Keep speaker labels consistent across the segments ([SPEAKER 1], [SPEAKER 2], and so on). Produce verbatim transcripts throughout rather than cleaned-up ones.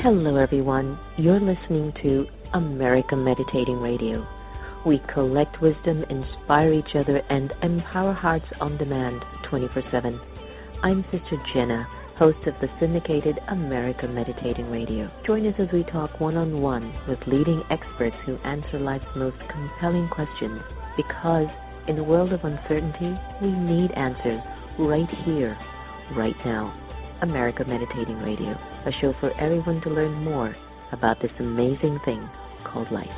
[SPEAKER 1] Hello, everyone. You're listening to America Meditating Radio. We collect wisdom, inspire each other, and empower hearts on demand twenty-four seven. I'm Sister Jenna, host of the syndicated America Meditating Radio. Join us as we talk one-on-one with leading experts who answer life's most compelling questions, because in a world of uncertainty, we need answers right here, right now. America Meditating Radio, a show for everyone to learn more about this amazing thing called life.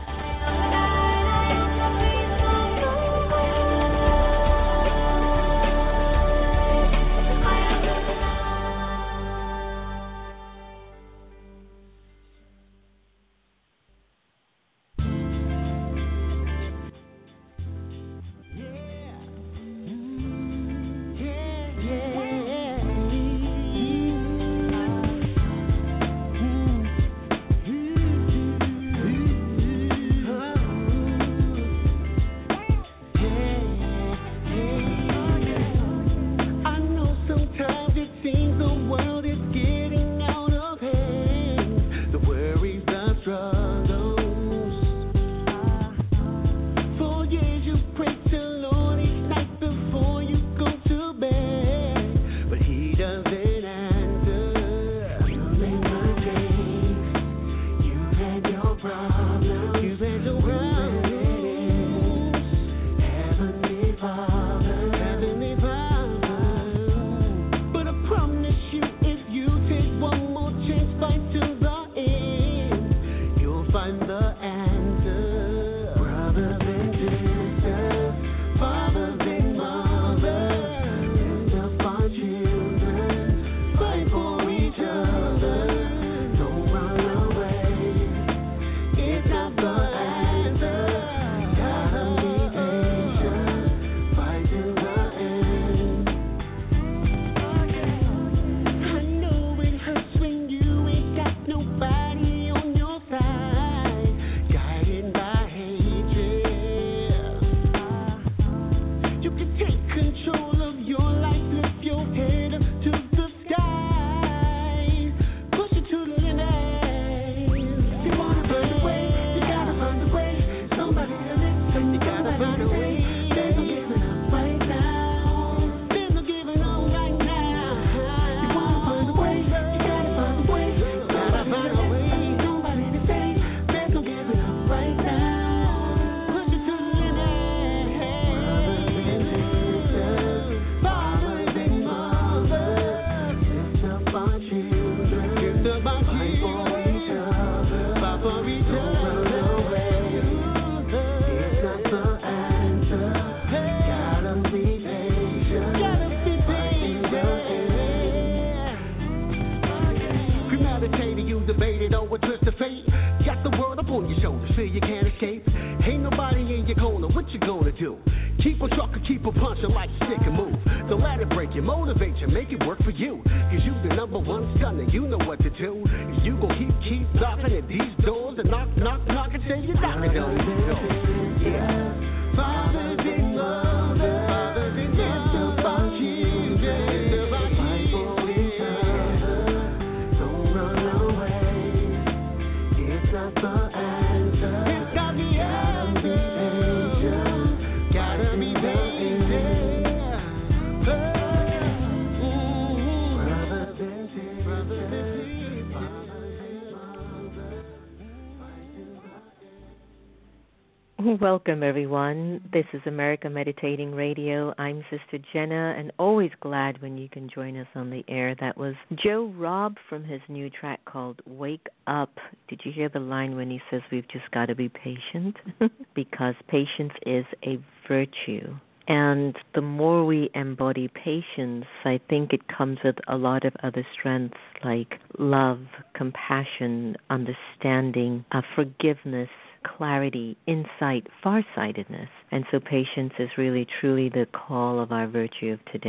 [SPEAKER 1] Welcome, everyone. This is America Meditating Radio. I'm Sister Jenna, and always glad when you can join us on the air. That was Joe Robb from his new track called Wake Up. Did you hear the line when he says we've just got to be patient? Because patience is a virtue. And the more we embody patience, I think it comes with a lot of other strengths like love, compassion, understanding, uh, forgiveness, clarity, insight, farsightedness. And so patience is really truly the call of our virtue of today.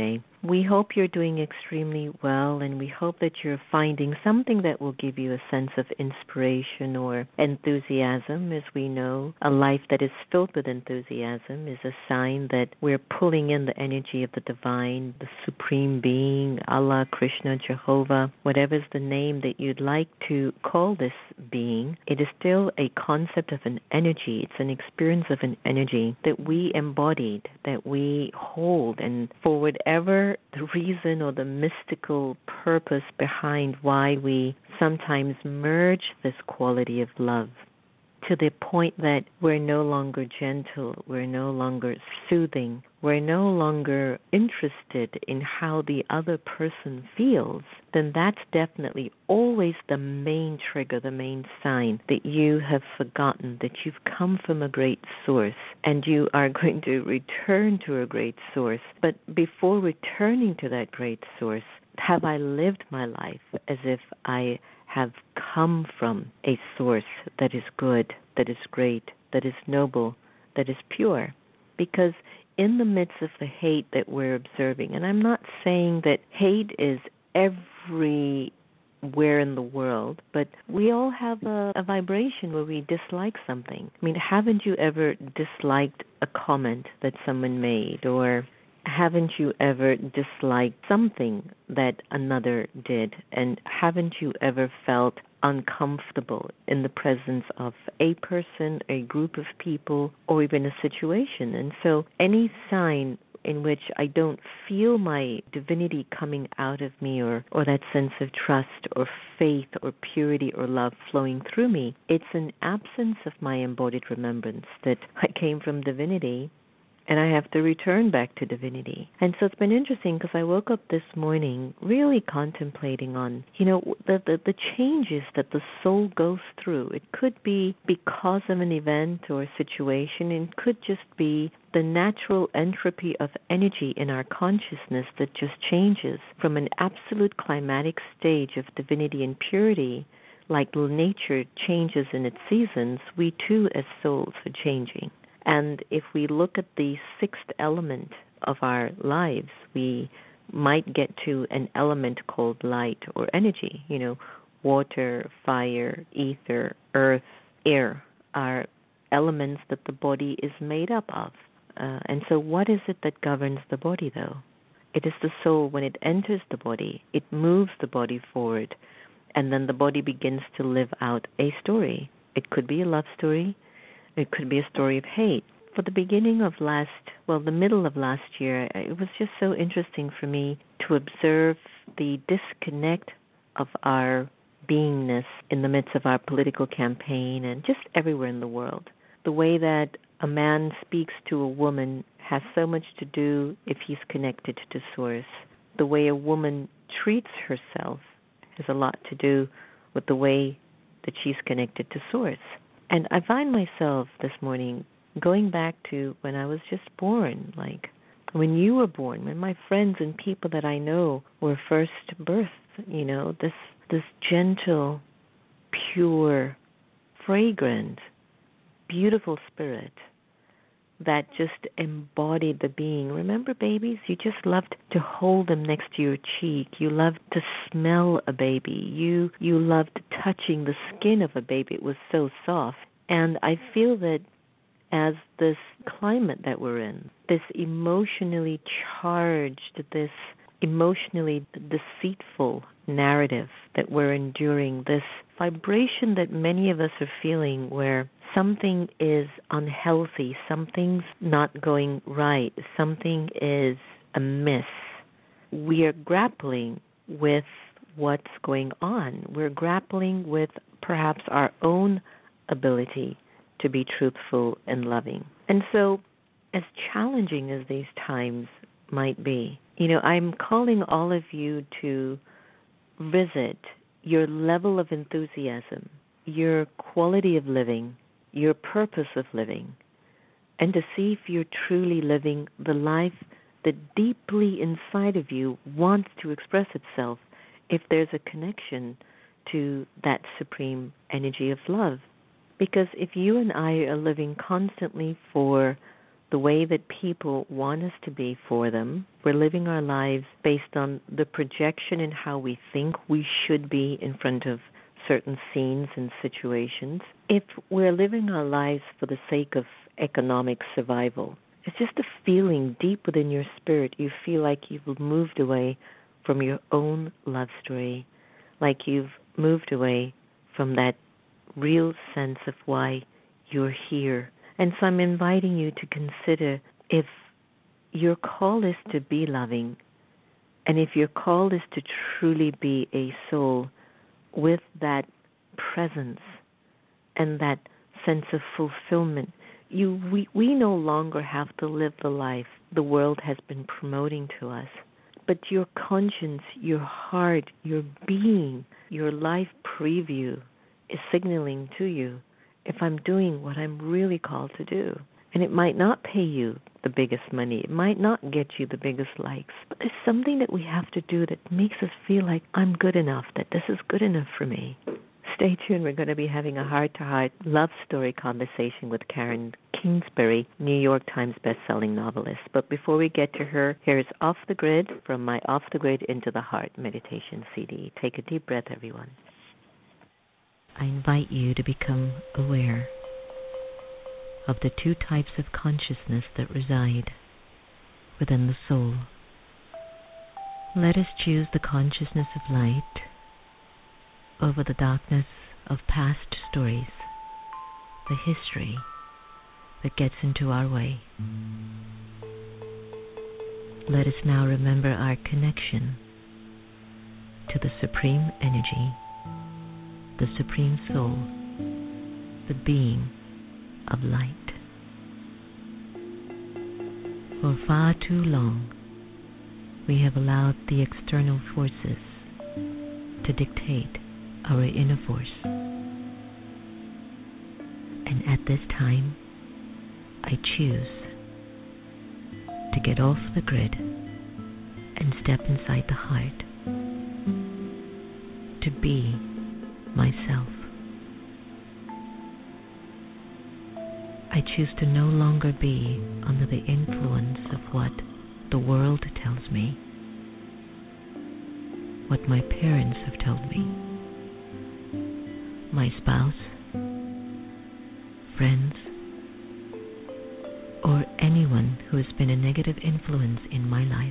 [SPEAKER 1] We hope you're doing extremely well, and we hope that you're finding something that will give you a sense of inspiration or enthusiasm. As we know, a life that is filled with enthusiasm is a sign that we're pulling in the energy of the divine, the supreme being, Allah, Krishna, Jehovah, whatever's the name that you'd like to call this being. It is still a concept of an energy. It's an experience of an energy that we embodied, that we hold, and for whatever the reason or the mystical purpose behind why we sometimes merge this quality of love to the point that we're no longer gentle, we're no longer soothing, we're no longer interested in how the other person feels, then that's definitely always the main trigger, the main sign that you have forgotten that you've come from a great source and you are going to return to a great source. But before returning to that great source, have I lived my life as if I have come from a source that is good, that is great, that is noble, that is pure? Because in the midst of the hate that we're observing, and I'm not saying that hate is everywhere in the world, but we all have a, a vibration where we dislike something. I mean, haven't you ever disliked a comment that someone made, or haven't you ever disliked something that another did? And haven't you ever felt uncomfortable in the presence of a person, a group of people, or even a situation? And so any sign in which I don't feel my divinity coming out of me, or, or that sense of trust or faith or purity or love flowing through me, it's an absence of my embodied remembrance that I came from divinity, and I have to return back to divinity. And so it's been interesting because I woke up this morning really contemplating on, you know, the, the, the changes that the soul goes through. It could be because of an event or a situation. It could just be the natural entropy of energy in our consciousness that just changes from an absolute climatic stage of divinity and purity. Like nature changes in its seasons, we too as souls are changing. And if we look at the sixth element of our lives, we might get to an element called light or energy. You know, water, fire, ether, earth, air are elements that the body is made up of. Uh, and so what is it that governs the body, though? It is the soul. When it enters the body, it moves the body forward, and then the body begins to live out a story. It could be a love story. It could be a story of hate. For the beginning of last, well, the middle of last year, it was just so interesting for me to observe the disconnect of our beingness in the midst of our political campaign and just everywhere in the world. The way that a man speaks to a woman has so much to do if he's connected to Source. The way a woman treats herself has a lot to do with the way that she's connected to Source. And I find myself this morning going back to when I was just born, like when you were born, when my friends and people that I know were first birthed, you know, this this gentle, pure, fragrant, beautiful spirit that just embodied the being. Remember babies? You just loved to hold them next to your cheek. You loved to smell a baby. You you loved touching the skin of a baby. It was so soft. And I feel that as this climate that we're in, this emotionally charged, this emotionally deceitful narrative that we're enduring, this vibration that many of us are feeling where something is unhealthy, something's not going right, something is amiss. We are grappling with what's going on. We're grappling with perhaps our own ability to be truthful and loving. And so, as challenging as these times might be, you know, I'm calling all of you to visit your level of enthusiasm, your quality of living, your purpose of living, and to see if you're truly living the life that deeply inside of you wants to express itself, if there's a connection to that supreme energy of love. Because if you and I are living constantly for the the way that people want us to be for them. We're living our lives based on the projection and how we think we should be in front of certain scenes and situations. If we're living our lives for the sake of economic survival, it's just a feeling deep within your spirit. You feel like you've moved away from your own love story, like you've moved away from that real sense of why you're here. And so I'm inviting you to consider if your call is to be loving, and if your call is to truly be a soul with that presence and that sense of fulfillment, you we, we no longer have to live the life the world has been promoting to us. But your conscience, your heart, your being, your life preview is signaling to you if I'm doing what I'm really called to do. And it might not pay you the biggest money. It might not get you the biggest likes. But there's something that we have to do that makes us feel like I'm good enough, that this is good enough for me. Stay tuned. We're going to be having a heart-to-heart love story conversation with Karen Kingsbury, New York Times best-selling novelist. But before we get to her, here's Off the Grid from my Off the Grid Into the Heart meditation C D. Take a deep breath, everyone. I invite you to become aware of the two types of consciousness that reside within the soul. Let us choose the consciousness of light over the darkness of past stories, the history that gets into our way. Let us now remember our connection to the Supreme Energy, the Supreme Soul, the being of light. For far too long, we have allowed the external forces to dictate our inner force. And at this time, I choose to get off the grid and step inside the heart, to be myself. I choose to no longer be under the influence of what the world tells me, what my parents have told me, my spouse, friends, or anyone who has been a negative influence in my life.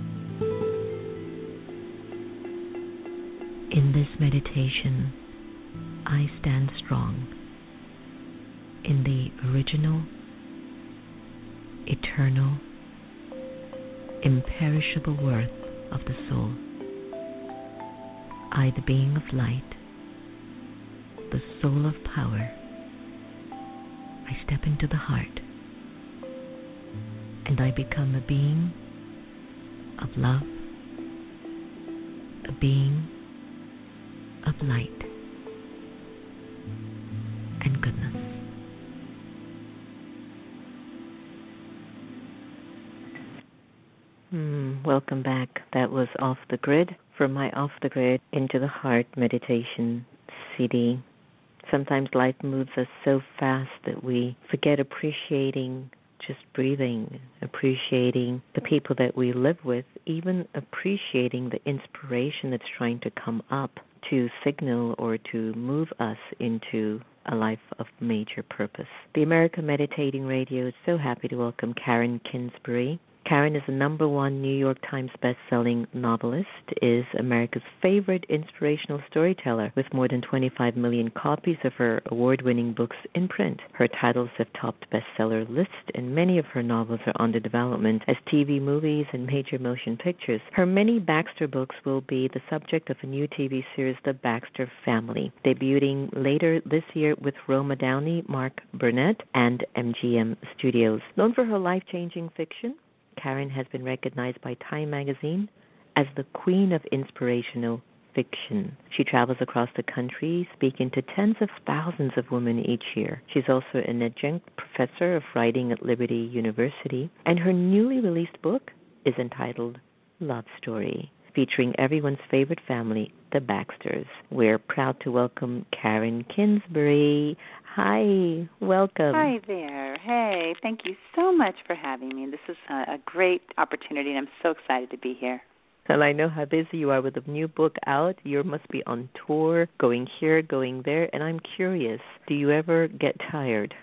[SPEAKER 1] In this meditation, I stand strong in the original, eternal, imperishable worth of the soul. I, the being of light, the soul of power, I step into the heart and I become a being of love, a being of light and goodness. Mm, welcome back. That was Off the Grid from my Off the Grid Into the Heart meditation C D. Sometimes life moves us so fast that we forget appreciating just breathing, appreciating the people that we live with, even appreciating the inspiration that's trying to come up to signal or to move us into a life of major purpose. The America Meditating Radio is so happy to welcome Karen Kingsbury. Karen is a number one New York Times best-selling novelist, is America's favorite inspirational storyteller with more than twenty-five million copies of her award-winning books in print. Her titles have topped bestseller lists, and many of her novels are under development as T V movies and major motion pictures. Her many Baxter books will be the subject of a new T V series, The Baxter Family, debuting later this year with Roma Downey, Mark Burnett, and M G M Studios. Known for her life-changing fiction, Karen has been recognized by Time magazine as the queen of inspirational fiction. She travels across the country, speaking to tens of thousands of women each year. She's also an adjunct professor of writing at Liberty University, and her newly released book is entitled Love Story, featuring everyone's favorite family, the Baxters. We're proud to welcome Karen Kingsbury. Hi, welcome.
[SPEAKER 2] Hi there. Hey, thank you so much for having me. This is a, a great opportunity, and I'm so excited to be here.
[SPEAKER 1] And I know how busy you are with the new book out. You must be on tour, going here, going there, and I'm curious, do you ever get tired?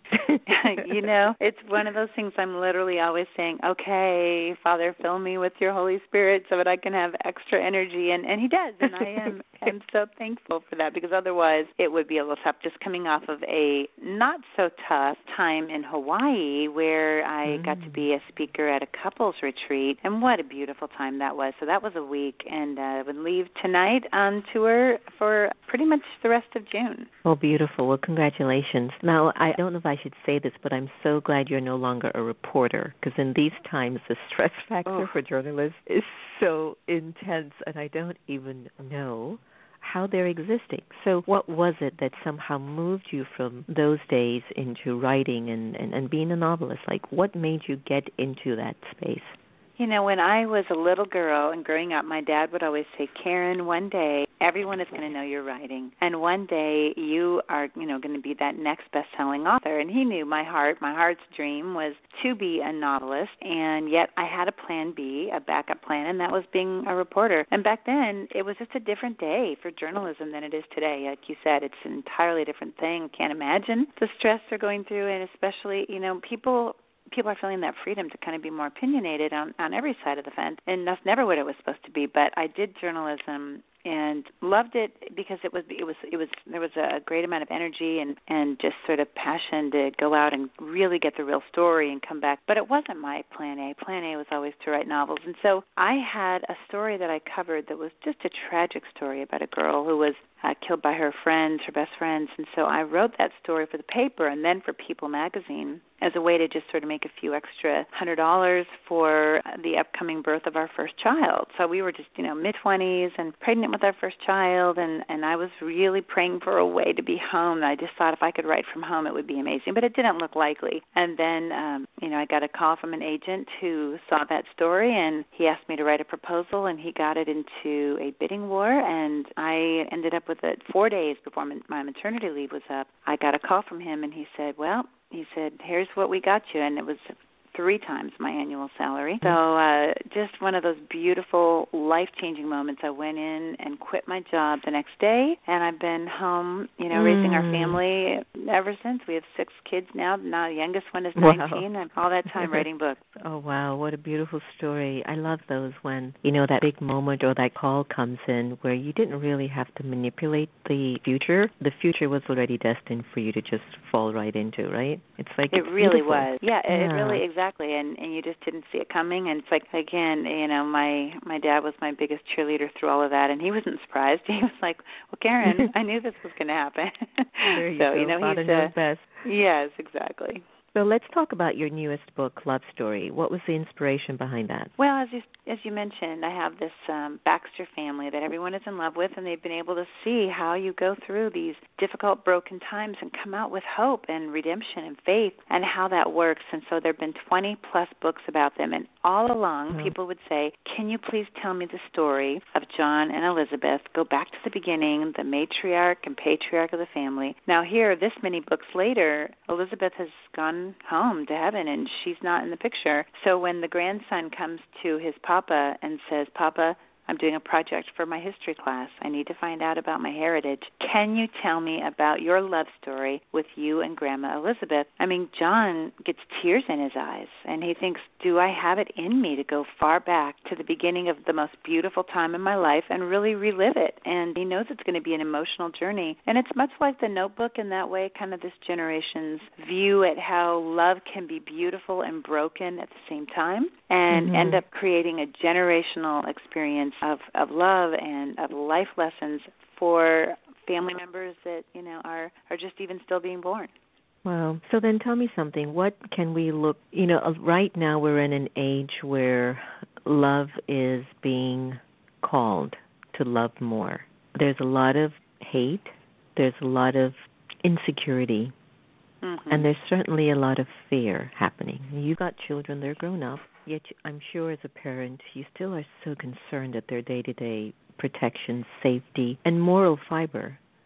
[SPEAKER 2] You know, it's one of those things I'm literally always saying, okay, Father, fill me with your Holy Spirit so that I can have extra energy. And, and he does, and I am I'm so thankful for that, because otherwise it would be a little tough, just coming off of a not-so-tough time in Hawaii where I mm. got to be a speaker at a couples retreat, and what a beautiful time that was. So that was a week, and uh, I would leave tonight on tour for pretty much the rest of June.
[SPEAKER 1] Oh, beautiful. Well, congratulations. Now, I don't know if I should say this, but I'm so glad you're no longer a reporter, because in these times the stress factor oh. for journalists is so intense, and I don't even know how they're existing. So what was it that somehow moved you from those days into writing and, and, and being a novelist? Like, what made you get into that space?
[SPEAKER 2] You know, when I was a little girl and growing up, my dad would always say, Karen, one day everyone is going to know you're writing, and one day you are, you know, going to be that next best-selling author. And he knew my heart. My heart's dream was to be a novelist, and yet I had a plan B, a backup plan, and that was being a reporter. And back then, it was just a different day for journalism than it is today. Like you said, it's an entirely different thing. Can't imagine the stress they're going through, and especially, you know, people... people are feeling that freedom to kind of be more opinionated on, on every side of the fence, and that's never what it was supposed to be. But I did journalism and loved it because it was it was it was there was a great amount of energy and, and just sort of passion to go out and really get the real story and come back. But it wasn't my plan A. Plan A was always to write novels. And so I had a story that I covered that was just a tragic story about a girl who was Uh, killed by her friends, her best friends. And so I wrote that story for the paper and then for People magazine as a way to just sort of make a few extra hundred dollars for the upcoming birth of our first child. So we were just, you know, mid-twenties and pregnant with our first child, and, and I was really praying for a way to be home. I just thought if I could write from home, it would be amazing, but it didn't look likely. And then, um, you know, I got a call from an agent who saw that story, and he asked me to write a proposal, and he got it into a bidding war, and I ended up with it four days before my maternity leave was up. I got a call from him, and he said, well, he said, here's what we got you, and it was three times my annual salary. So uh, just one of those beautiful, life-changing moments. I went in and quit my job the next day, and I've been home, you know, mm. raising our family ever since. We have six kids now. Now the youngest one is nineteen, wow. and all that time writing books.
[SPEAKER 1] Oh, wow, what a beautiful story. I love those when, you know, that big moment or that call comes in where you didn't really have to manipulate the future. The future was already destined for you to just fall right into, right? It's like
[SPEAKER 2] It
[SPEAKER 1] it's
[SPEAKER 2] really
[SPEAKER 1] beautiful.
[SPEAKER 2] was. Yeah, it,
[SPEAKER 1] yeah.
[SPEAKER 2] it really, exactly. And, and you just didn't see it coming. And it's like, again, you know, my, my dad was my biggest cheerleader through all of that, and he wasn't surprised. He was like, well, Karen, I knew this was going to happen.
[SPEAKER 1] There you
[SPEAKER 2] so,
[SPEAKER 1] go.
[SPEAKER 2] you know,
[SPEAKER 1] Father
[SPEAKER 2] he's
[SPEAKER 1] knows
[SPEAKER 2] uh,
[SPEAKER 1] best.
[SPEAKER 2] Yes, exactly.
[SPEAKER 1] So let's talk about your newest book, Love Story. What was the inspiration behind that?
[SPEAKER 2] Well, as you, as you mentioned, I have this um, Baxter family that everyone is in love with, and they've been able to see how you go through these difficult, broken times and come out with hope and redemption and faith and how that works. And so there have been twenty-plus books about them, and all along oh. people would say, can you please tell me the story of John and Elizabeth? Go back to the beginning, the matriarch and patriarch of the family. Now here, this many books later, Elizabeth has gone home to heaven, and she's not in the picture. So when the grandson comes to his papa and says, Papa, I'm doing a project for my history class. I need to find out about my heritage. Can you tell me about your love story with you and Grandma Elizabeth? I mean, John gets tears in his eyes, and he thinks, do I have it in me to go far back to the beginning of the most beautiful time in my life and really relive it? And he knows it's going to be an emotional journey. And it's much like The Notebook in that way, kind of this generation's view at how love can be beautiful and broken at the same time, and mm-hmm. end up creating a generational experience of, of love and of life lessons for family members that, you know, are, are just even still being born.
[SPEAKER 1] Wow. So then tell me something. What can we look, you know, right now we're in an age where love is being called to love more. There's a lot of hate. There's a lot of insecurity. Mm-hmm. And there's certainly a lot of fear happening. You've got children, they're grown up. Yet I'm sure as a parent, you still are so concerned at their day-to-day protection, safety, and moral fiber.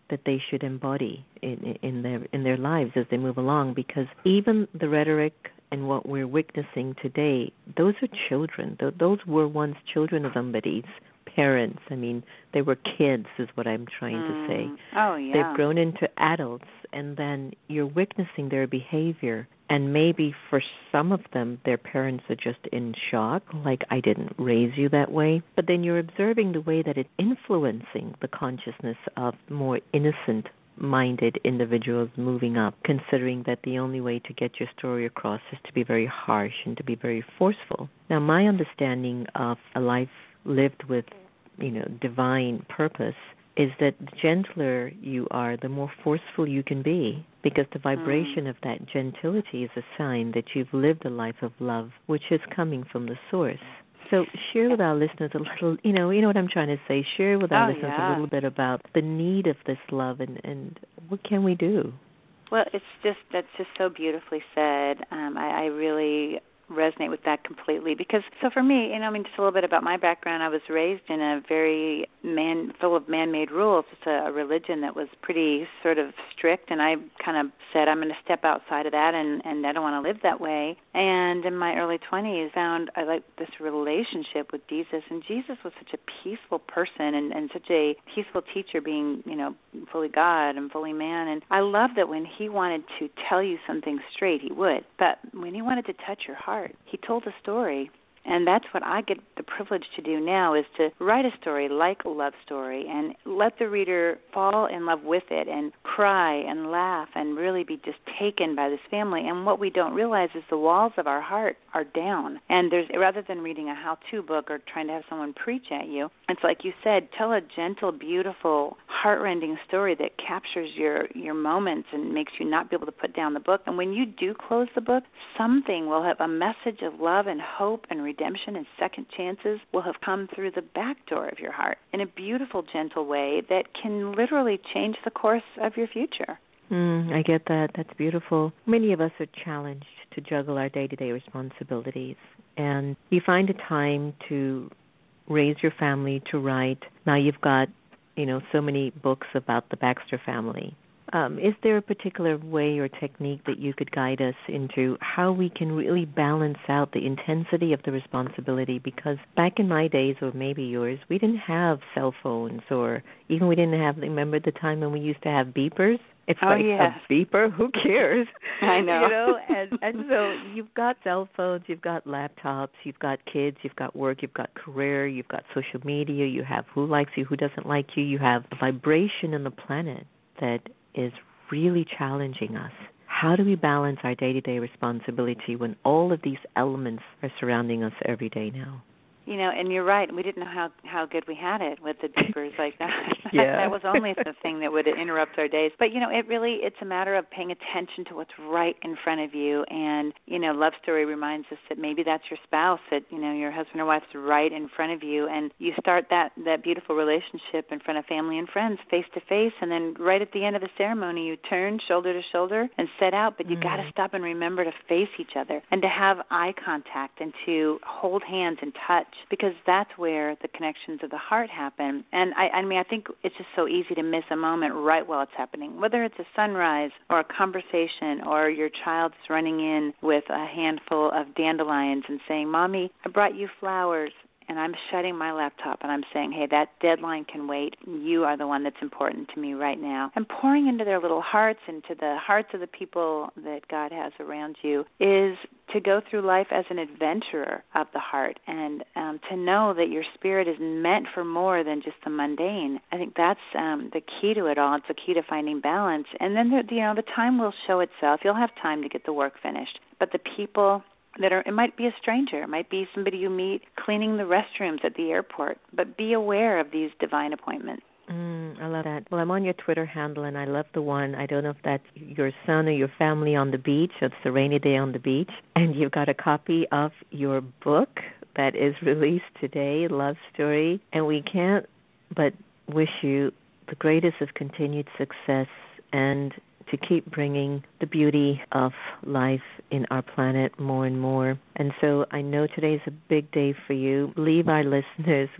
[SPEAKER 1] that they should embody in, in their in their lives as they move along, because even the rhetoric and what we're witnessing today, those are children. Those were once children of somebody's parents. I mean, they were kids is what I'm trying
[SPEAKER 2] mm.
[SPEAKER 1] to say.
[SPEAKER 2] Oh, yeah.
[SPEAKER 1] They've grown into adults, and then you're witnessing their behavior. And maybe for some of them, their parents are just in shock, like, I didn't raise you that way. But then you're observing the way that it's influencing the consciousness of more innocent minded individuals moving up, considering that the only way to get your story across is to be very harsh and to be very forceful. Now, my understanding of a life lived with, you know, divine purpose is that the gentler you are, the more forceful you can be, because the vibration mm. of that gentility is a sign that you've lived a life of love, which is coming from the source. So share with our listeners a little, you know, you know what I'm trying to say. Share with our
[SPEAKER 2] oh,
[SPEAKER 1] listeners
[SPEAKER 2] yeah.
[SPEAKER 1] a little bit about the need of this love and, and what can we do?
[SPEAKER 2] Well, it's just, that's just so beautifully said. Um, I, I really resonate with that completely, because so for me, you know, I mean, just a little bit about my background. I was raised in a very man full of man-made rules. It's a, a religion that was pretty sort of strict, and I kind of said I'm going to step outside of that, and and I don't want to live that way. And in my early twenties, found I like this relationship with Jesus, and Jesus was such a peaceful person and, and such a peaceful teacher, being, you know, fully God and fully man. And I love that when he wanted to tell you something straight, he would. But when he wanted to touch your heart, he told a story. And that's what I get the privilege to do now, is to write a story like a love story and let the reader fall in love with it and cry and laugh and really be just taken by this family. And what we don't realize is the walls of our heart are down. And there's, rather than reading a how-to book or trying to have someone preach at you, it's like you said, tell a gentle, beautiful, heart-rending story that captures your, your moments and makes you not be able to put down the book. And when you do close the book, something will have a message of love and hope and redemption and second chances will have come through the back door of your heart in a beautiful, gentle way that can literally change the course of your future.
[SPEAKER 1] Mm, I get that. That's beautiful. Many of us are challenged to juggle our day-to-day responsibilities, and you find a time to raise your family, to write. Now you've got, you know, so many books about the Baxter family. Um, is there a particular way or technique that you could guide us into how we can really balance out the intensity of the responsibility? Because back in my days, or maybe yours, we didn't have cell phones, or even we didn't have, remember the time when we used to have beepers? It's
[SPEAKER 2] oh,
[SPEAKER 1] like
[SPEAKER 2] yes.
[SPEAKER 1] a beeper, who cares?
[SPEAKER 2] I know.
[SPEAKER 1] You know, and, and so you've got cell phones, you've got laptops, you've got kids, you've got work, you've got career, you've got social media, you have who likes you, who doesn't like you, you have a vibration in the planet that is really challenging us. How do we balance our day-to-day responsibility when all of these elements are surrounding us every day now?
[SPEAKER 2] You know, and you're right. We didn't know how, how good we had it with the beepers like that.
[SPEAKER 1] Yeah.
[SPEAKER 2] That was only the thing that would interrupt our days. But, you know, it really, it's a matter of paying attention to what's right in front of you. And, you know, Love Story reminds us that maybe that's your spouse, that, you know, your husband or wife's right in front of you. And you start that, that beautiful relationship in front of family and friends, face to face. And then right at the end of the ceremony, you turn shoulder to shoulder and set out. But you mm. got to stop and remember to face each other and to have eye contact and to hold hands and touch, because that's where the connections of the heart happen. And I, I mean, I think it's just so easy to miss a moment right while it's happening, whether it's a sunrise or a conversation or your child's running in with a handful of dandelions and saying, Mommy, I brought you flowers. And I'm shutting my laptop and I'm saying, hey, that deadline can wait. You are the one that's important to me right now. And pouring into their little hearts, into the hearts of the people that God has around you, is to go through life as an adventurer of the heart, and um, to know that your spirit is meant for more than just the mundane. I think that's um, the key to it all. It's the key to finding balance. And then, the, you know, the time will show itself. You'll have time to get the work finished. But the people that are, it might be a stranger, it might be somebody you meet cleaning the restrooms at the airport, but be aware of these divine appointments.
[SPEAKER 1] Mm, I love that. Well, I'm on your Twitter handle, and I love the one, I don't know if that's your son or your family on the beach, or it's a rainy day on the beach, and you've got a copy of your book that is released today, Love Story, and we can't but wish you the greatest of continued success and to keep bringing the beauty of life in our planet more and more. And so I know today's a big day for you. Leave our listeners with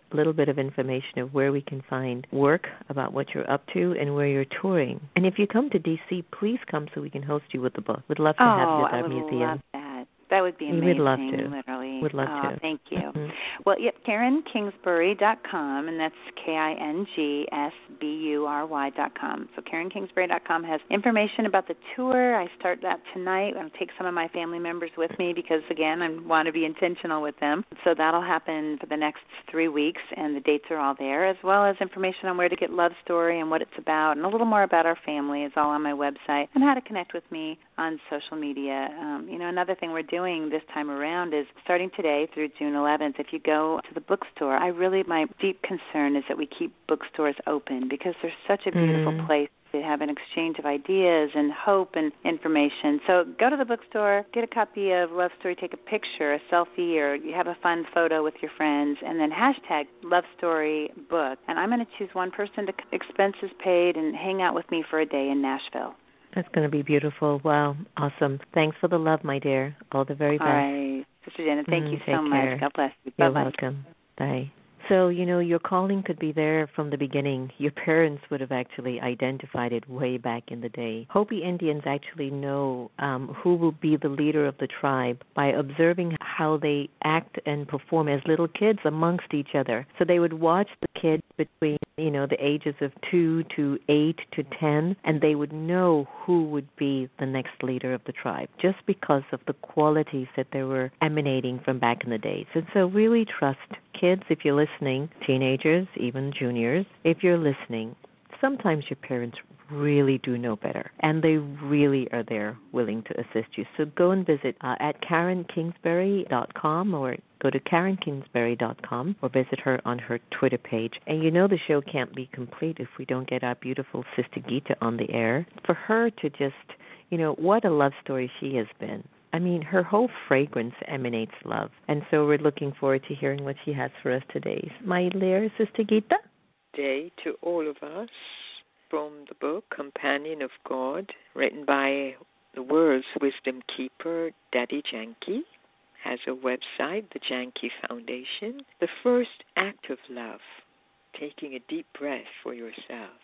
[SPEAKER 1] a little bit of information of where we can find work about what you're up to and where you're touring. And if you come to D C, please come so we can host you with the book. We'd love to
[SPEAKER 2] oh,
[SPEAKER 1] have you at
[SPEAKER 2] I
[SPEAKER 1] our
[SPEAKER 2] would
[SPEAKER 1] museum.
[SPEAKER 2] Love that. That would be amazing.
[SPEAKER 1] We'd love to.
[SPEAKER 2] Literally.
[SPEAKER 1] Would love
[SPEAKER 2] oh,
[SPEAKER 1] to.
[SPEAKER 2] Thank you.
[SPEAKER 1] Mm-hmm.
[SPEAKER 2] Well, yep, Karen Kingsbury dot com, and that's K I N G S B U R Y dot com. So Karen Kingsbury dot com has information about the tour. I start that tonight. I'll take some of my family members with me because, again, I want to be intentional with them. So that'll happen for the next three weeks, and the dates are all there, as well as information on where to get Love Story and what it's about, and a little more about our family is all on my website, and how to connect with me on social media. Um, you know, another thing we're doing this time around is starting today through June eleventh, if you go to the bookstore, I really, my deep concern is that we keep bookstores open because they're such a beautiful mm. place to have an exchange of ideas and hope and information. So go to the bookstore, get a copy of Love Story, take a picture, a selfie, or you have a fun photo with your friends, and then hashtag Love Story Book. And I'm going to choose one person to expenses paid and hang out with me for a day in Nashville.
[SPEAKER 1] That's going to be beautiful. Wow. Awesome. Thanks for the love, my dear. All the very best.
[SPEAKER 2] All right. Sister Janet, thank
[SPEAKER 1] mm,
[SPEAKER 2] you so much.
[SPEAKER 1] Care.
[SPEAKER 2] God bless you.
[SPEAKER 1] You're
[SPEAKER 2] Bye-bye.
[SPEAKER 1] welcome. Bye. So, you know, your calling could be there from the beginning. Your parents would have actually identified it way back in the day. Hopi Indians actually know um, who will be the leader of the tribe by observing how they act and perform as little kids amongst each other. So they would watch the kids between, you know, the ages of two to eight to ten, and they would know who would be the next leader of the tribe just because of the qualities that they were emanating from back in the days. And so really trust kids, if you're listening, teenagers, even juniors, if you're listening, sometimes your parents really do know better, and they really are there willing to assist you. So go and visit uh, at Karen Kingsbury dot com or go to Karen Kingsbury dot com or visit her on her Twitter page. And you know the show can't be complete if we don't get our beautiful Sister Gita on the air. For her to just, you know, what a love story she has been. I mean, her whole fragrance emanates love. And so we're looking forward to hearing what she has for us today. My dear Sister Gita?
[SPEAKER 3] Day to all of us from the book Companion of God, written by the world's wisdom keeper, Daddy Yankee. Has a website, the Yankee Foundation. The first act of love, taking a deep breath for yourself.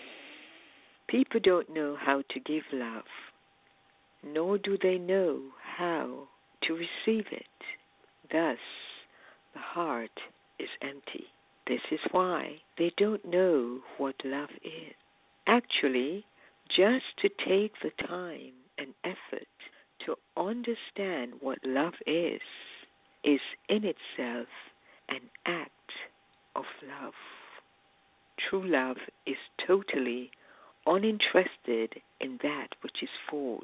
[SPEAKER 3] People don't know how to give love, nor do they know how to receive it. Thus, the heart is empty. This is why they don't know what love is. Actually, just to take the time and effort to understand what love is, is in itself an act of love. True love is totally uninterested in that which is false.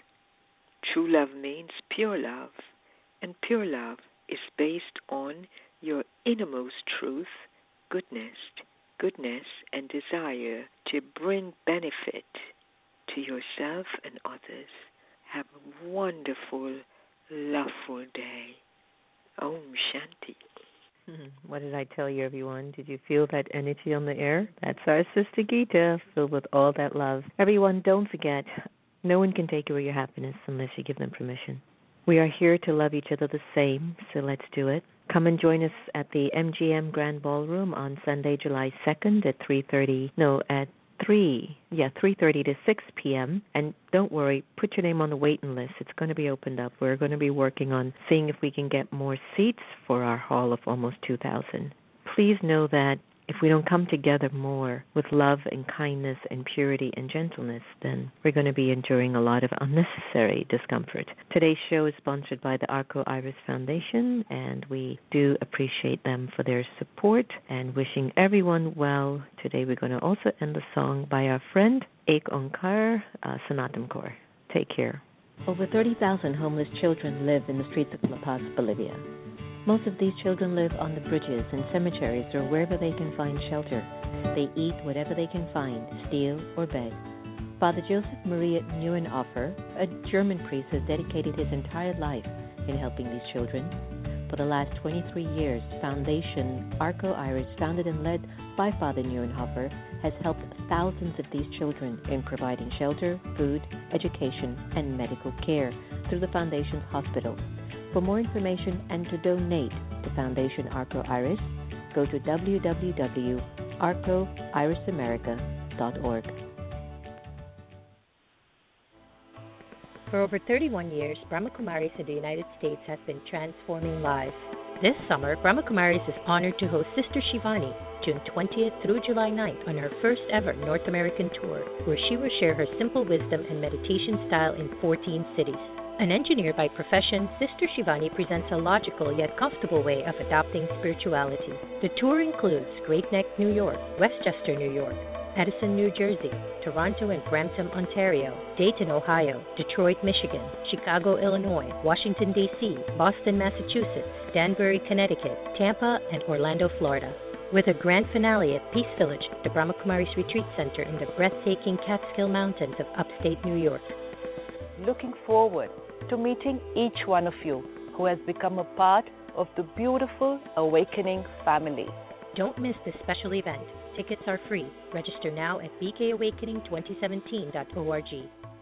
[SPEAKER 3] True love means pure love, and pure love is based on your innermost truth, goodness, goodness and desire to bring benefit to yourself and others. Have a wonderful, loveful day. Om Shanti.
[SPEAKER 1] Hmm. What did I tell you, everyone? Did you feel that energy on the air? That's our Sister Gita, filled with all that love. Everyone, don't forget, no one can take away your happiness unless you give them permission. We are here to love each other the same, so let's do it. Come and join us at the M G M Grand Ballroom on Sunday, July second at three thirty. No, at three, yeah, three thirty to six p.m. And don't worry, put your name on the waiting list. It's going to be opened up. We're going to be working on seeing if we can get more seats for our hall of almost two thousand. Please know that if we don't come together more with love and kindness and purity and gentleness, then we're going to be enduring a lot of unnecessary discomfort. Today's show is sponsored by the Arco Iris Foundation, and we do appreciate them for their support and wishing everyone well. Today we're going to also end the song by our friend Ek Onkar uh, Sanatam Kaur. Take care. Over thirty thousand homeless children live in the streets of La Paz, Bolivia. Most of these children live on the bridges and cemeteries or wherever they can find shelter. They eat whatever they can find, steal or beg. Father Joseph Maria Neuenhofer, a German priest, has dedicated his entire life in helping these children. For the last twenty-three years, Foundation Arco Iris, founded and led by Father Neuenhofer, has helped thousands of these children in providing shelter, food, education, and medical care through the Foundation's hospitals. For more information and to donate to Foundation Arco Iris, go to w w w dot arco iris america dot org.
[SPEAKER 4] For over thirty-one years, Brahma Kumaris in the United States has been transforming lives. This summer, Brahma Kumaris is honored to host Sister Shivani, June twentieth through July ninth, on her first ever North American tour, where she will share her simple wisdom and meditation style in fourteen cities. An engineer by profession, Sister Shivani presents a logical yet comfortable way of adopting spirituality. The tour includes Great Neck, New York, Westchester, New York, Edison, New Jersey, Toronto and Brampton, Ontario, Dayton, Ohio, Detroit, Michigan, Chicago, Illinois, Washington, D C, Boston, Massachusetts, Danbury, Connecticut, Tampa, and Orlando, Florida. With a grand finale at Peace Village, the Brahma Kumaris Retreat Center in the breathtaking Catskill Mountains of upstate New York.
[SPEAKER 5] Looking forward to meeting each one of you who has become a part of the beautiful Awakening family.
[SPEAKER 4] Don't miss this special event. Tickets are free. Register now at b k awakening twenty seventeen dot org.